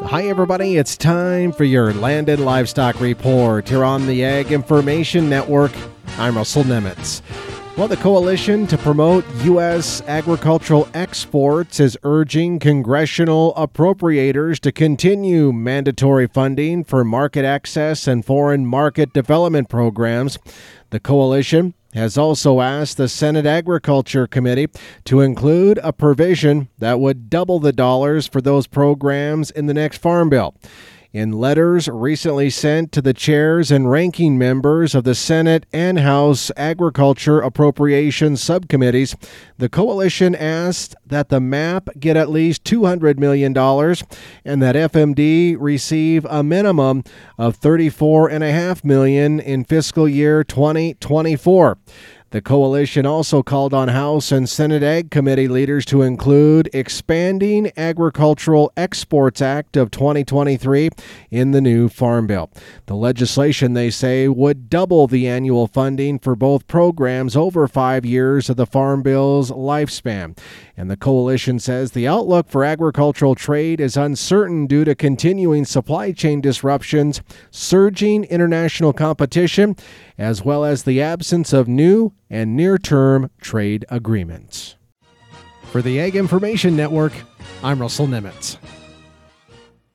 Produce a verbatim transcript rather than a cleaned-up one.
Hi, everybody. It's time for your Land and Livestock Report here on the Ag Information Network. I'm Russell Nemitz. Well, the Coalition to Promote U S Agricultural Exports is urging congressional appropriators to continue mandatory funding for market access and foreign market development programs. The Coalition has also asked the Senate Agriculture Committee to include a provision that would double the dollars for those programs in the next Farm Bill. In letters recently sent to the chairs and ranking members of the Senate and House Agriculture Appropriations Subcommittees, the Coalition asked that the M A P get at least two hundred million dollars and that F M D receive a minimum of thirty-four point five million dollars in fiscal year twenty twenty-four. The Coalition also called on House and Senate Ag Committee leaders to include Expanding Agricultural Exports Act of twenty twenty-three in the new Farm Bill. The legislation, they say, would double the annual funding for both programs over five years of the Farm Bill's lifespan. And the Coalition says the outlook for agricultural trade is uncertain due to continuing supply chain disruptions, surging international competition, as well as the absence of new and near-term trade agreements. For the Ag Information Network, I'm Russell Nemitz.